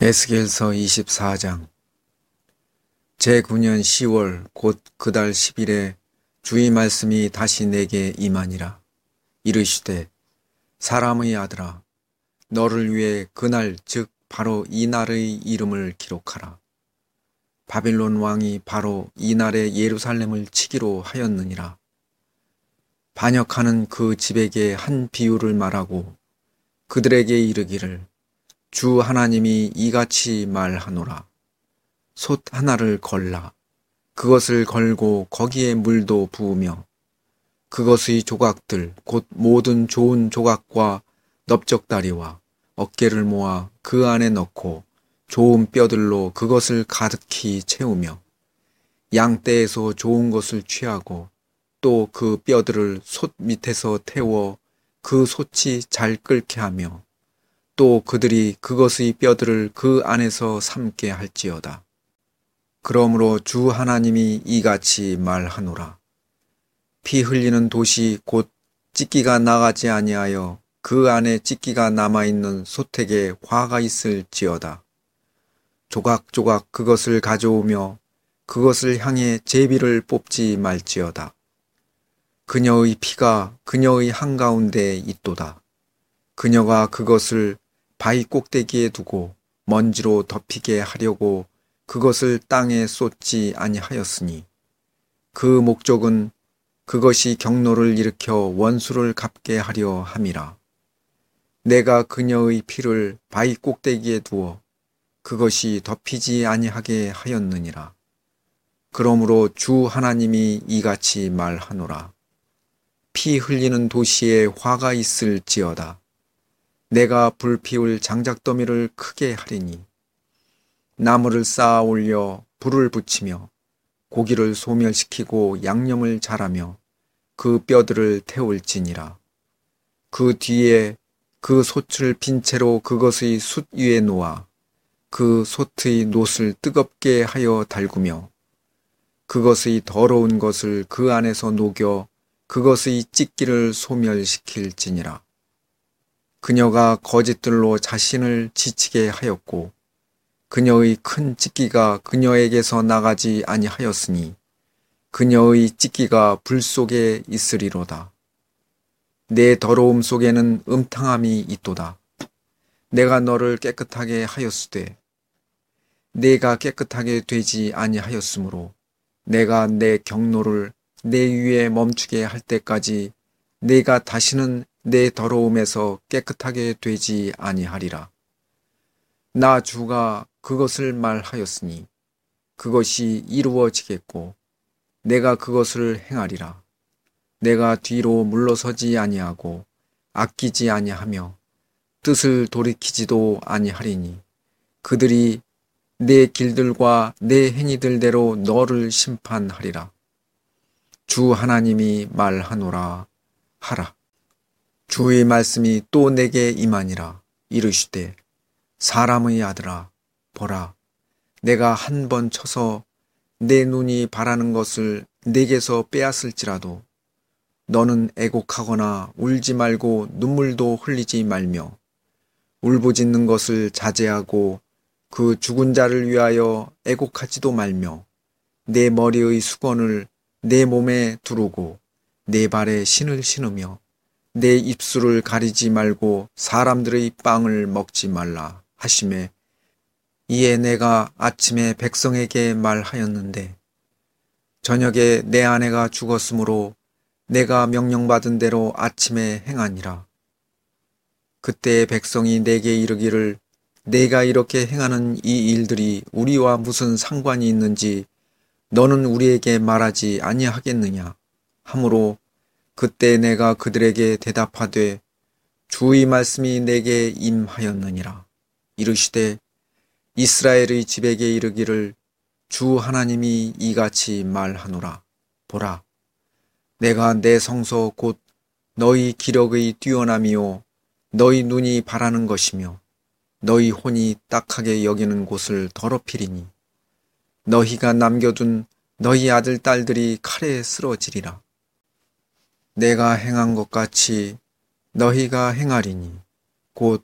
에스겔서 24장 제9년 10월 곧 그달 10일에 주의 말씀이 다시 내게 임하니라. 이르시되 사람의 아들아, 너를 위해 그날 즉 바로 이 날의 이름을 기록하라. 바빌론 왕이 바로 이 날에 예루살렘을 치기로 하였느니라. 반역하는 그 집에게 한 비유를 말하고 그들에게 이르기를 주 하나님이 이같이 말하노라. 솥 하나를 걸라. 그것을 걸고 거기에 물도 부으며 그것의 조각들 곧 모든 좋은 조각과 넓적다리와 어깨를 모아 그 안에 넣고 좋은 뼈들로 그것을 가득히 채우며 양떼에서 좋은 것을 취하고 또 그 뼈들을 솥 밑에서 태워 그 솥이 잘 끓게 하며 또 그들이 그것의 뼈들을 그 안에서 삶게 할지어다. 그러므로 주 하나님이 이같이 말하노라. 피 흘리는 돛이 곧 찢기가 나가지 아니하여 그 안에 찢기가 남아있는 솥에게 화가 있을지어다. 조각조각 그것을 가져오며 그것을 향해 제비를 뽑지 말지어다. 그녀의 피가 그녀의 한가운데에 있도다. 그녀가 그것을 바위 꼭대기에 두고 먼지로 덮이게 하려고 그것을 땅에 쏟지 아니하였으니 그 목적은 그것이 경노를 일으켜 원수를 갚게 하려 함이라. 내가 그녀의 피를 바위 꼭대기에 두어 그것이 덮이지 아니하게 하였느니라. 그러므로 주 하나님이 이같이 말하노라. 피 흘리는 도시에 화가 있을지어다. 내가 불 피울 장작더미를 크게 하리니 나무를 쌓아 올려 불을 붙이며 고기를 소멸시키고 양념을 잘하며 그 뼈들을 태울지니라. 그 뒤에 그 솥을 빈 채로 그것의 숯 위에 놓아 그 솥의 놋을 뜨겁게 하여 달구며 그것의 더러운 것을 그 안에서 녹여 그것의 찢기를 소멸시킬지니라. 그녀가 거짓들로 자신을 지치게 하였고 그녀의 큰 찢기가 그녀에게서 나가지 아니하였으니 그녀의 찢기가 불 속에 있으리로다. 내 더러움 속에는 음탕함이 있도다. 내가 너를 깨끗하게 하였으되 내가 깨끗하게 되지 아니하였으므로 내가 내 경노를 내 위에 멈추게 할 때까지 내가 다시는 내 더러움에서 깨끗하게 되지 아니하리라. 나 주가 그것을 말하였으니 그것이 이루어지겠고 내가 그것을 행하리라. 내가 뒤로 물러서지 아니하고 아끼지 아니하며 뜻을 돌이키지도 아니하리니 그들이 내 길들과 내 행위들대로 너를 심판하리라. 주 하나님이 말하노라 하라. 주의 말씀이 또 내게 임하니라. 이르시되 사람의 아들아, 보라, 내가 한 번 쳐서 내 눈이 바라는 것을 내게서 빼앗을지라도 너는 애곡하거나 울지 말고 눈물도 흘리지 말며 울부짖는 것을 자제하고 그 죽은 자를 위하여 애곡하지도 말며 내 머리의 수건을 내 몸에 두르고 내 발에 신을 신으며 내 입술을 가리지 말고 사람들의 빵을 먹지 말라 하시매 이에 내가 아침에 백성에게 말하였는데 저녁에 내 아내가 죽었으므로 내가 명령받은 대로 아침에 행하니라. 그때 백성이 내게 이르기를 내가 이렇게 행하는 이 일들이 우리와 무슨 상관이 있는지 너는 우리에게 말하지 아니하겠느냐 하므로 그때 내가 그들에게 대답하되 주의 말씀이 내게 임하였느니라. 이르시되 이스라엘의 집에게 이르기를 주 하나님이 이같이 말하노라. 보라, 내가 내 성소 곧 너희 기력의 뛰어남이요 너희 눈이 바라는 것이며 너희 혼이 딱하게 여기는 곳을 더럽히리니 너희가 남겨둔 너희 아들 딸들이 칼에 쓰러지리라. 내가 행한 것 같이 너희가 행하리니 곧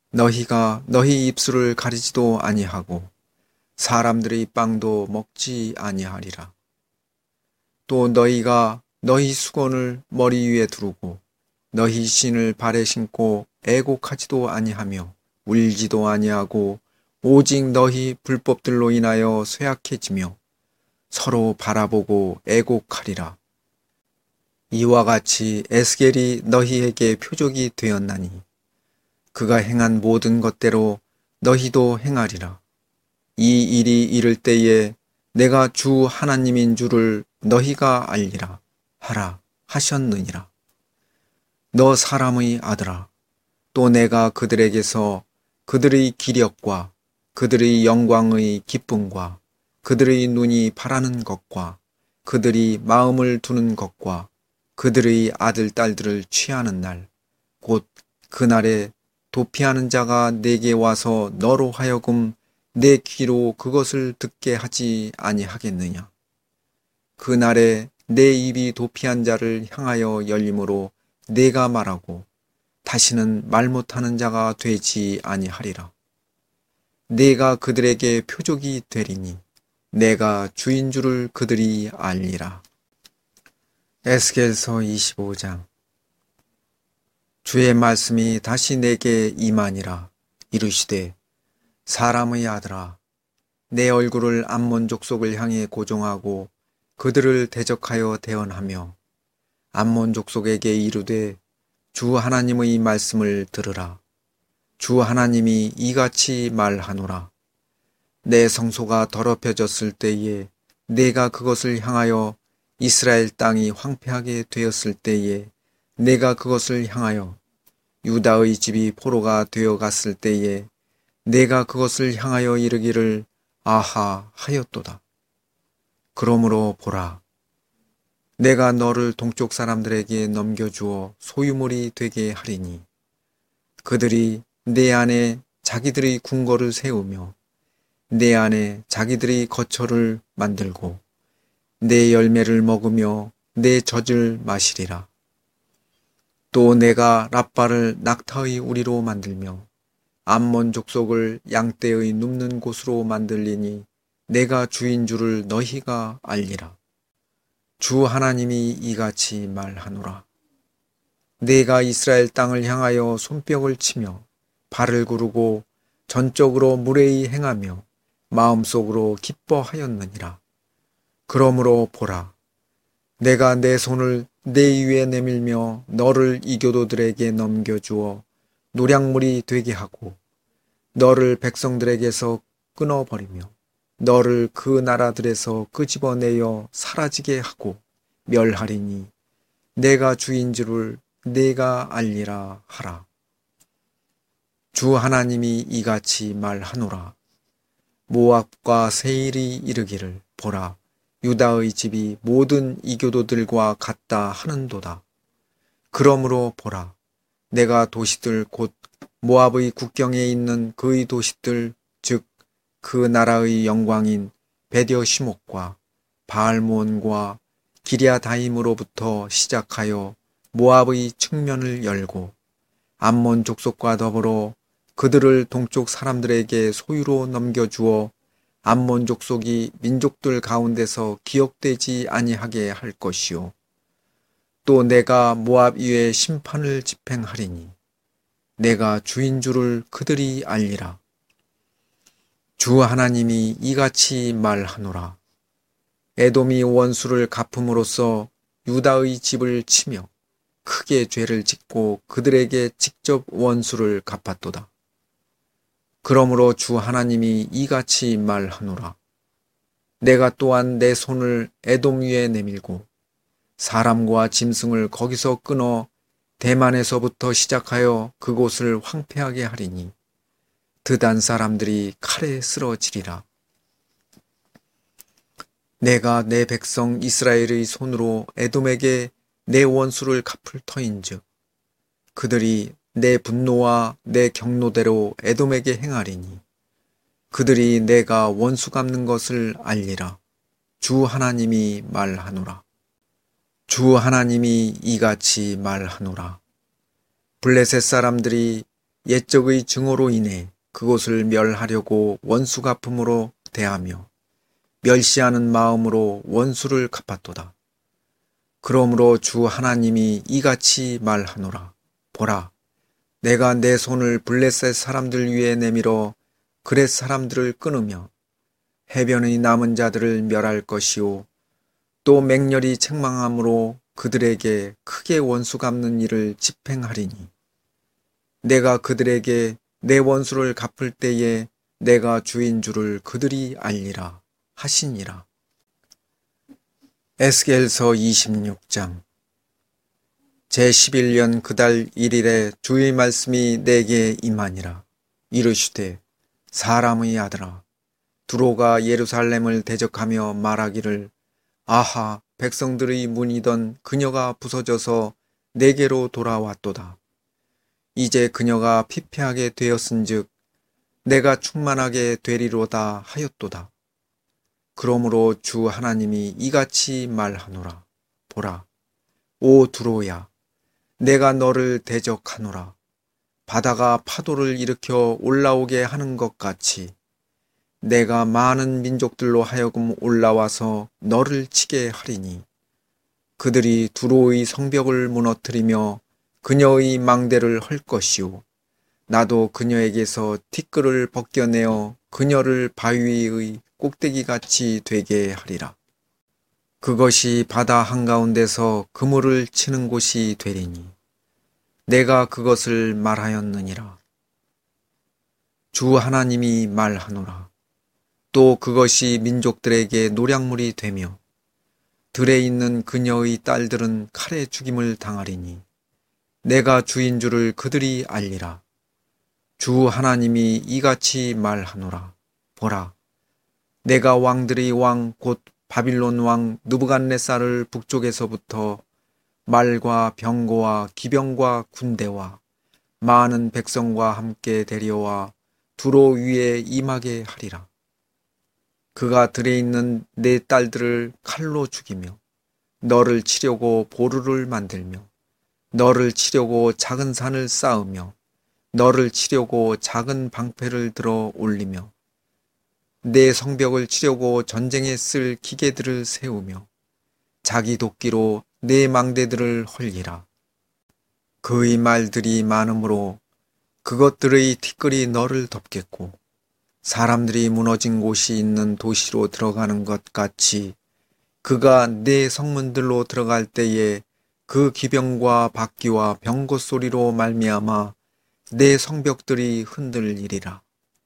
너희가 너희 입술을 가리지도 아니하고 사람들의 빵도 먹지 아니하리라. 또 너희가 너희 수건을 머리 위에 두르고 너희 신을 발에 신고 애곡하지도 아니하며 울지도 아니하고 오직 너희 불법들로 인하여 쇠약해지며 서로 바라보고 애곡하리라. 이와 같이 에스겔이 너희에게 표적이 되었나니 그가 행한 모든 것대로 너희도 행하리라. 이 일이 이를 때에 내가 주 하나님인 줄을 너희가 알리라 하라 하셨느니라. 너 사람의 아들아, 또 내가 그들에게서 그들의 기력과 그들의 영광의 기쁨과 그들의 눈이 바라는 것과 그들이 마음을 두는 것과 그들의 아들, 딸들을 취하는 날, 곧 그날에 도피하는 자가 내게 와서 너로 하여금 내 귀로 그것을 듣게 하지 아니하겠느냐. 그날에 내 입이 도피한 자를 향하여 열림으로 내가 말하고 다시는 말 못하는 자가 되지 아니하리라. 내가 그들에게 표적이 되리니 내가 주인 줄을 그들이 알리라. 에스겔서 25장. 주의 말씀이 다시 내게 임하니라. 이르시되 사람의 아들아, 내 얼굴을 암몬 족속을 향해 고정하고 그들을 대적하여 대언하며 암몬 족속에게 이르되 주 하나님의 말씀을 들으라. 주 하나님이 이같이 말하노라. 내 성소가 더럽혀졌을 때에 내가 그것을 향하여 이스라엘 땅이 황폐하게 되었을 때에 내가 그것을 향하여 유다의 집이 포로가 되어 갔을 때에 내가 그것을 향하여 이르기를 아하 하였도다. 그러므로 보라, 내가 너를 동쪽 사람들에게 넘겨주어 소유물이 되게 하리니 그들이 내 안에 자기들의 궁궐을 세우며 내 안에 자기들의 거처를 만들고 내 열매를 먹으며 내 젖을 마시리라. 또 내가 랍바를 낙타의 우리로 만들며 암몬 족속을 양떼의 눕는 곳으로 만들리니 내가 주인 줄을 너희가 알리라. 주 하나님이 이같이 말하노라. 내가 이스라엘 땅을 향하여 손뼉을 치며 발을 구르고 전적으로 무례히 행하며 마음속으로 기뻐하였느니라. 그러므로 보라, 내가 내 손을 내 위에 내밀며 너를 이교도들에게 넘겨주어 노략물이 되게 하고 너를 백성들에게서 끊어버리며 너를 그 나라들에서 끄집어내어 사라지게 하고 멸하리니 내가 주인 줄을 내가 알리라 하라. 주 하나님이 이같이 말하노라. 모압과 세일이 이르기를 보라, 유다의 집이 모든 이교도들과 같다 하는도다. 그러므로 보라, 내가 도시들 곧 모압의 국경에 있는 그의 도시들 즉 그 나라의 영광인 베디어시목과 바알몬과 기랴다임으로부터 시작하여 모압의 측면을 열고 암몬 족속과 더불어 그들을 동쪽 사람들에게 소유로 넘겨주어 암몬 족속이 민족들 가운데서 기억되지 아니하게 할 것이요. 또 내가 모압 위에 심판을 집행하리니 내가 주인 줄을 그들이 알리라. 주 하나님이 이같이 말하노라. 에돔이 원수를 갚음으로써 유다의 집을 치며 크게 죄를 짓고 그들에게 직접 원수를 갚았도다. 그러므로 주 하나님이 이같이 말하노라. 내가 또한 내 손을 에돔 위에 내밀고 사람과 짐승을 거기서 끊어 대만에서부터 시작하여 그곳을 황폐하게 하리니 드단 사람들이 칼에 쓰러지리라. 내가 내 백성 이스라엘의 손으로 에돔에게 내 원수를 갚을 터인즉 그들이 내 분노와 내 경노대로 에돔에게 행하리니 그들이 내가 원수 갚는 것을 알리라. 주 하나님이 말하노라. 주 하나님이 이같이 말하노라. 블레셋 사람들이 옛적의 증오로 인해 그곳을 멸하려고 원수 갚음으로 대하며 멸시하는 마음으로 원수를 갚았도다. 그러므로 주 하나님이 이같이 말하노라. 보라, 내가 내 손을 블레셋 사람들 위에 내밀어 그렛 사람들을 끊으며 해변의 남은 자들을 멸할 것이요 또 맹렬히 책망함으로 그들에게 크게 원수 갚는 일을 집행하리니 내가 그들에게 내 원수를 갚을 때에 내가 주인 줄을 그들이 알리라 하시니라. 에스겔서 26장. 제11년 그달 1일에 주의 말씀이 내게 임하니라. 이르시되 사람의 아들아, 두로가 예루살렘을 대적하며 말하기를 아하, 백성들의 문이던 그녀가 부서져서 내게로 돌아왔도다. 이제 그녀가 피폐하게 되었은즉 내가 충만하게 되리로다 하였도다. 그러므로 주 하나님이 이같이 말하노라. 보라, 오 두로야, 내가 너를 대적하노라. 바다가 파도를 일으켜 올라오게 하는 것 같이 내가 많은 민족들로 하여금 올라와서 너를 치게 하리니 그들이 두로의 성벽을 무너뜨리며 그녀의 망대를 헐 것이요 나도 그녀에게서 티끌을 벗겨내어 그녀를 바위의 꼭대기같이 되게 하리라. 그것이 바다 한가운데서 그물을 치는 곳이 되리니 내가 그것을 말하였느니라. 주 하나님이 말하노라. 또 그것이 민족들에게 노략물이 되며 들에 있는 그녀의 딸들은 칼에 죽임을 당하리니 내가 주인 줄을 그들이 알리라. 주 하나님이 이같이 말하노라. 보라, 내가 왕들의 왕 곧 바빌론 왕 느부갓네살을 북쪽에서부터 말과 병거와 기병과 군대와 많은 백성과 함께 데려와 두로 위에 임하게 하리라. 그가 들에 있는 네 딸들을 칼로 죽이며 너를 치려고 보루를 만들며 너를 치려고 작은 산을 쌓으며 너를 치려고 작은 방패를 들어 올리며 내 성벽을 치려고 전쟁에 쓸 기계들을 세우며 자기 도끼로 내 망대들을 헐리라. 그의 말들이 많으므로 그것들의 티끌이 너를 덮겠고 사람들이 무너진 곳이 있는 도시로 들어가는 것 같이 그가 내 성문들로 들어갈 때에 그 기병과 박기와 병거 소리로 말미암아 내 성벽들이 흔들리리라.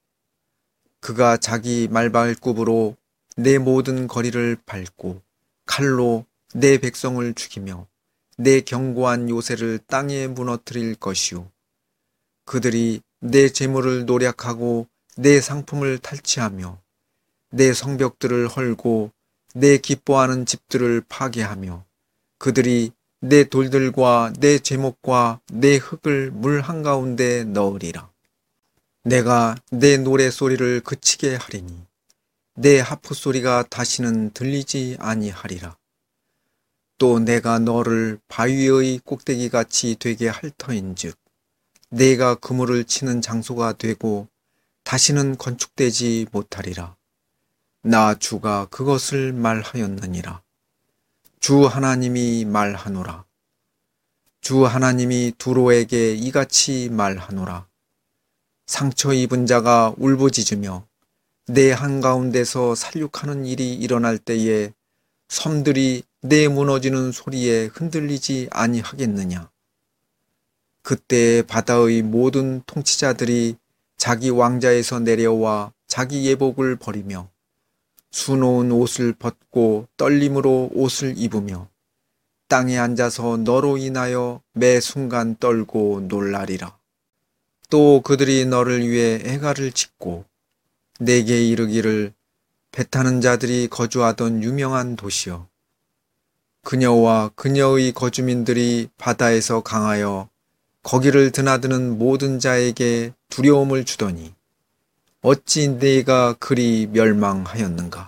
그가 자기 말발굽으로 내 모든 거리를 밟고 칼로 내 백성을 죽이며 내 견고한 요새를 땅에 무너뜨릴 것이요 그들이 내 재물을 노략하고 내 상품을 탈취하며 내 성벽들을 헐고 내 기뻐하는 집들을 파괴하며 그들이 내 돌들과 내 제목과 내 흙을 물 한가운데 넣으리라. 내가 내 노래소리를 그치게 하리니 내 하프 소리가 다시는 들리지 아니하리라. 또 내가 너를 바위의 꼭대기같이 되게 할 터인즉 내가 그물을 치는 장소가 되고 다시는 건축되지 못하리라. 나 주가 그것을 말하였느니라. 주 하나님이 말하노라. 주 하나님이 두로에게 이같이 말하노라. 상처 입은 자가 울부짖으며 내 한가운데서 살육하는 일이 일어날 때에 섬들이 내 무너지는 소리에 흔들리지 아니하겠느냐. 그때 바다의 모든 통치자들이 자기 왕자에서 내려와 자기 예복을 버리며 수놓은 옷을 벗고 떨림으로 옷을 입으며 땅에 앉아서 너로 인하여 매 순간 떨고 놀라리라. 또 그들이 너를 위해 애가를 짓고 내게 이르기를 배 타는 자들이 거주하던 유명한 도시여 그녀와 그녀의 거주민들이 바다에서 강하여 거기를 드나드는 모든 자에게 두려움을 주더니 어찌 네가 그리 멸망하였는가.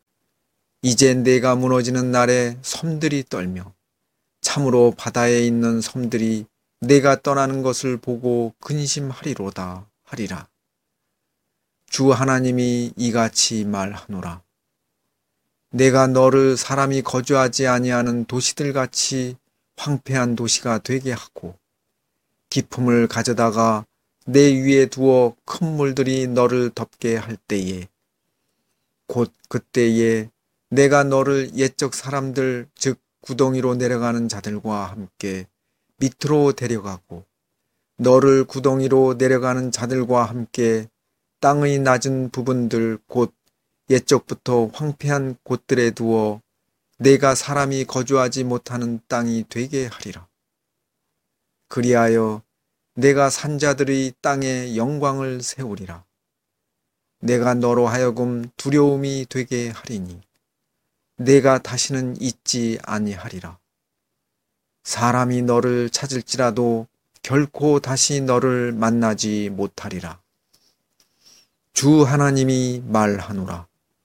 이제 네가 무너지는 날에 섬들이 떨며 참으로 바다에 있는 섬들이 내가 떠나는 것을 보고 근심하리로다 하리라. 주 하나님이 이같이 말하노라. 내가 너를 사람이 거주하지 아니하는 도시들같이 황폐한 도시가 되게 하고 기품을 가져다가 내 위에 두어 큰 물들이 너를 덮게 할 때에 곧 그때에 내가 너를 옛적 사람들 즉 구덩이로 내려가는 자들과 함께 밑으로 데려가고 너를 구덩이로 내려가는 자들과 함께 땅의 낮은 부분들 곧 옛적부터 황폐한 곳들에 두어 내가 사람이 거주하지 못하는 땅이 되게 하리라. 그리하여 내가 산자들의 땅에 영광을 세우리라. 내가 너로 하여금 두려움이 되게 하리니 내가 다시는 잊지 아니하리라. 사람이 너를 찾을지라도 결코 다시 너를 만나지 못하리라. 주 하나님이 말하노라.